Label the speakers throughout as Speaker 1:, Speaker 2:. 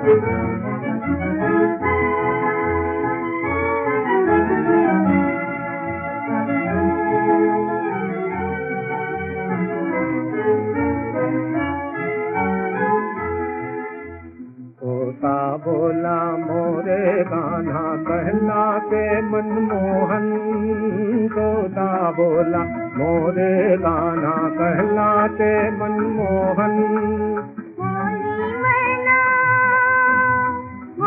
Speaker 1: तोता बोला मोरे कान्हा कहलाते मनमोहन, तोता बोला मोरे कान्हा कहलाते मनमोहन।
Speaker 2: बोली मैना वो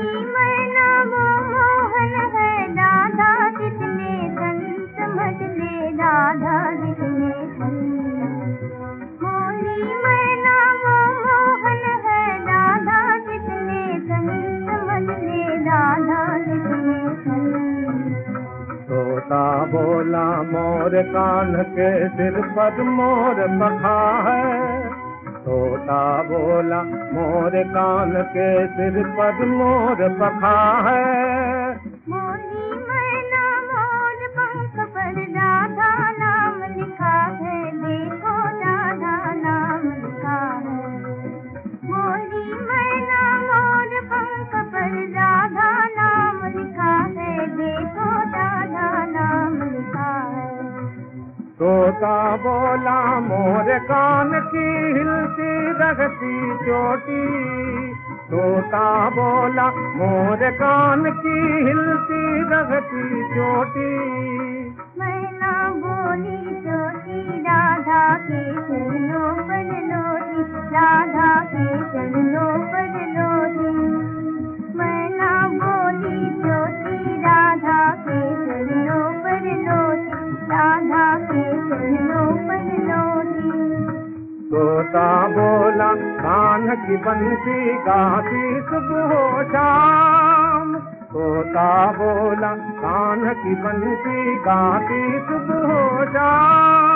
Speaker 2: मोहन है राधा जितने सन समझ ले, राधा जितने सन। बोली मैना वो मोहन है राधा जितने सन समझ ले, राधा जितने सन।
Speaker 1: तोता बोला मोर कान के सिर पर मोर पखा है, तोता बोला मोर कान के सिर पर मोर पखा है।
Speaker 2: बोली मैना मोर पंख पर राधा नाम लिखा है, देखो राधा नाम लिखा है। बोली मैना मोर पंख पर राधा नाम लिखा है, देखो राधा नाम लिखा है।
Speaker 1: तोता बोला मोर कान की हिलती रहती चोटी, तोता बोला मोर कान की हिलती रहती चोटी।
Speaker 2: मैना बोली चोटी राधा के चरणों पर लौटी, राधा के चरणों पर लौटी। मैना बोली चोटी राधा के चरणों पर लौटी, राधा के चरणों पर लौटी।
Speaker 1: तोता बोला कान की बंसी गाती सुबह हो शाम, तोता बोला कान की बंसी गाती सुबह हो शाम।